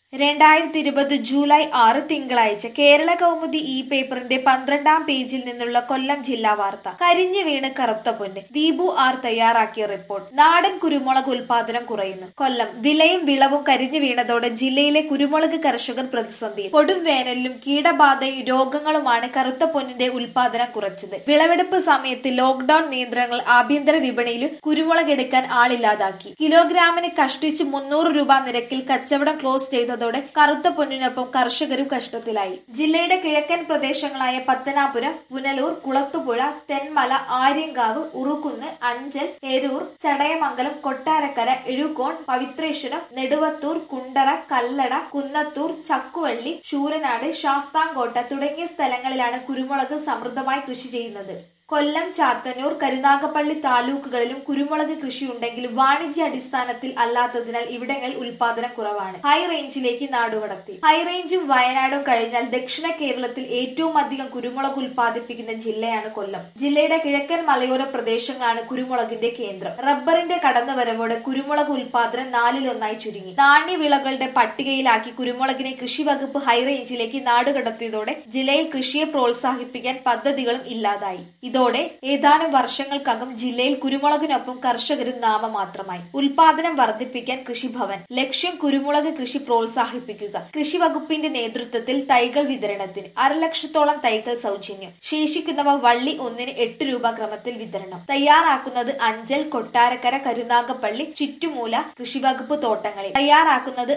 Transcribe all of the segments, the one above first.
2020 July 6 തിങ്കളാഴ്ച കേരള കൗമുദി ഈ പേപ്പറിന്റെ 12-ാം പേജിൽ നിന്നുള്ള കൊല്ലം ജില്ലാ വാർത്ത. കരിഞ്ഞു വീണ് കറുത്ത പൊന്ന്. ദീപു ആർ തയ്യാറാക്കിയ റിപ്പോർട്ട്. നാടൻ കുരുമുളക് ഉൽപാദനം കുറയുന്നു. കൊല്ലം. വിലയും വിളവും കരിഞ്ഞു വീണതോടെ ജില്ലയിലെ കുരുമുളക് കർഷകർ പ്രതിസന്ധിയിൽ. കൊടും വേനലിലും കീടബാധയും രോഗങ്ങളുമാണ് കറുത്ത പൊന്നിന്റെ ഉൽപാദനം കുറച്ചത്. വിളവെടുപ്പ് സമയത്ത് ലോക്ഡൌൺ നിയന്ത്രണങ്ങൾ ആഭ്യന്തര വിപണിയിലും കുരുമുളക് എടുക്കാൻ ആളില്ലാതാക്കി. കിലോഗ്രാമിന് കഷ്ടിച്ച് 300 രൂപ നിരക്കിൽ കച്ചവടം ക്ലോസ് ചെയ്തതോടെ കറുത്ത പൊന്നിനൊപ്പം കർഷകരും കഷ്ടത്തിലായി. ജില്ലയുടെ കിഴക്കൻ പ്രദേശങ്ങളായ പത്തനാപുരം, പുനലൂർ, കുളത്തുപുഴ, തെന്മല, ആര്യങ്കാവ്, ഉറുകുന്ന്, അഞ്ചൽ, എരൂർ, ചടയമംഗലം, കൊട്ടാരക്കര, എഴുകോൺ, പവിത്രേശ്വരം, നെടുവത്തൂർ, കുണ്ടറ, കല്ലട, കുന്നത്തൂർ, ചക്കുവള്ളി, ശൂരനാട്, ശാസ്താംകോട്ട തുടങ്ങിയ സ്ഥലങ്ങളിലാണ് കുരുമുളക് സമൃദ്ധമായി കൃഷി ചെയ്യുന്നത്. കൊല്ലം, ചാത്തന്നൂർ, കരുനാഗപ്പള്ളി താലൂക്കുകളിലും കുരുമുളക് കൃഷിയുണ്ടെങ്കിലും വാണിജ്യ അടിസ്ഥാനത്തിൽ അല്ലാത്തതിനാൽ ഇവിടങ്ങളിൽ ഉൽപാദനം കുറവാണ്. ഹൈ റേഞ്ചിലേക്ക് നാടുകടത്തി. ഹൈറേഞ്ചും വയനാടും കഴിഞ്ഞാൽ ദക്ഷിണ കേരളത്തിൽ ഏറ്റവും അധികം കുരുമുളക് ഉൽപ്പാദിപ്പിക്കുന്ന ജില്ലയാണ് കൊല്ലം. ജില്ലയുടെ കിഴക്കൻ മലയോര പ്രദേശങ്ങളാണ് കുരുമുളകിന്റെ കേന്ദ്രം. റബ്ബറിന്റെ കടന്നുവരവോടെ കുരുമുളക് ഉൽപാദനം 4-1 ചുരുങ്ങി. നാണ്യവിളകളുടെ പട്ടികയിലാക്കി കുരുമുളകിനെ കൃഷി വകുപ്പ് ഹൈറേഞ്ചിലേക്ക് നാടുകടത്തിയതോടെ ജില്ലയിൽ കൃഷിയെ പ്രോത്സാഹിപ്പിക്കാൻ പദ്ധതികളും ഇല്ലാതായി. ഇതോടെ ഏതാനും വർഷങ്ങൾക്കകം ജില്ലയിൽ കുരുമുളകിനൊപ്പം കർഷകരും നാമമാത്രമായി. ഉൽപാദനം വർദ്ധിപ്പിക്കാൻ കൃഷിഭവൻ. ലക്ഷ്യം കുരുമുളക് കൃഷി പ്രോത്സാഹിപ്പിക്കുക. കൃഷി വകുപ്പിന്റെ നേതൃത്വത്തിൽ തൈകൾ വിതരണത്തിന് 1,00,000-ത്തോളം തൈകൾ സൗജന്യം. ശേഷിക്കുന്നവ വള്ളി ഒന്നിന് 8 രൂപ ക്രമത്തിൽ വിതരണം. തയ്യാറാക്കുന്നത് അഞ്ചൽ, കൊട്ടാരക്കര, കരുനാഗപ്പള്ളി, ചുറ്റുമൂല കൃഷിവകുപ്പ് തോട്ടങ്ങളിൽ. തയ്യാറാക്കുന്നത്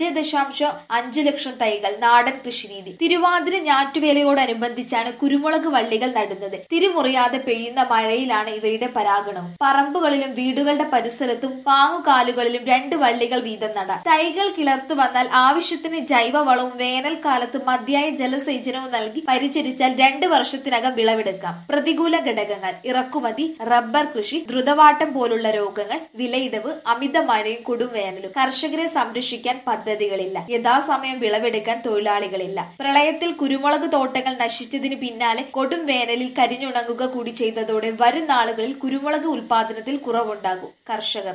5.5 ലക്ഷം തൈകൾ. നാടൻ കൃഷിരീതി. തിരുവാതിര ഞാറ്റുവേലയോടനുബന്ധിച്ചാണ് കുരുമുളക് വള്ളികൾ നടുന്നത്. തിരുമുറിയാതെ പെയ്യുന്ന മഴയിലാണ് ഇവയുടെ പരാഗണവും. പറമ്പുകളിലും വീടുകളുടെ പരിസരത്തും പാങ്ങുകാലുകളിലും 2 വള്ളികൾ വീതം നടാം. തൈകൾ കിളർത്തു വന്നാൽ ആവശ്യത്തിന് ജൈവവളവും വേനൽക്കാലത്ത് മതിയായ ജലസേചനവും നൽകി പരിചരിച്ചാൽ 2 വർഷത്തിനകം വിളവെടുക്കാം. പ്രതികൂല ഘടകങ്ങൾ: ഇറക്കുമതി, റബ്ബർ കൃഷി, ദ്രുതവാട്ടം പോലുള്ള രോഗങ്ങൾ, വിലയിടിവ്, അമിത മഴയും കൊടുംവേനലും. കർഷകരെ സംരക്ഷിക്കാൻ പദ്ധതികളില്ല. യഥാസമയം വിളവെടുക്കാൻ തൊഴിലാളികളില്ല. പ്രളയത്തിൽ കുരുമുളക് തോട്ടങ്ങൾ നശിച്ചതിന് പിന്നാലെ കൊടും വേനലിൽ കരിഞ്ഞുണങ്ങുക കൂടി ചെയ്തതോടെ വരും നാളുകളിൽ കുരുമുളക് ഉൽപാദനത്തിൽ കുറവുണ്ടാകും. കർഷകർ